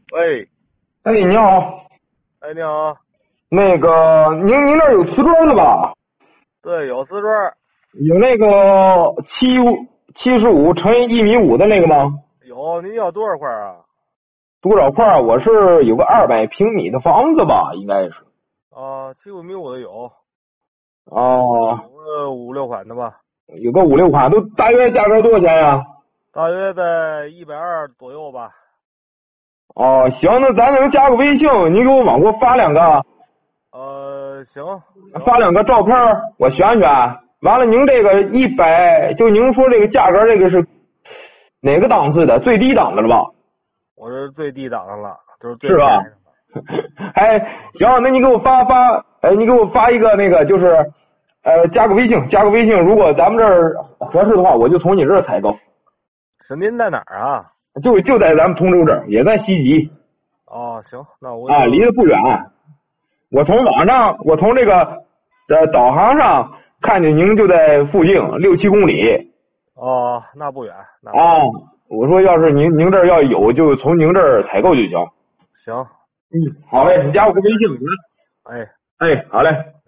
喂， 哎，你好， 哎，你好。 那个您那儿有瓷砖的吧？ 对，有瓷砖。 有那个75×1.5米的那个吗？ 有，您要多少块啊？ 多少块？我是有个200平米的房子吧，应该是。 75米5的有。 哦， 有个五六款的吧。 有个5、6款，都大约价格多少钱呀？ 大约在120左右吧。 哦，行，那咱能加个微信，您给我往过发两个， 行行。 发两个照片我选选。完了，您这个100，就您说这个价格，这个是哪个档次的？最低档的了吧？ 我是最低档的了，就是最是吧？ 便宜的。 哎，行，那你给我你给我发一个那个，就是，加个微信，加个微信。如果咱们这儿合适的话，我就从你这儿采购。 是您在哪儿啊？ 就在咱们通州这儿，也在西集行，那我啊，离就。 得不远。我从这个导航上看见您就在附近6、7公里那不远，那不远。 啊。我说要是您这儿要有，就从您这儿采购就行。 行。 好嘞，你加我个微信。 哎。 哎，好嘞。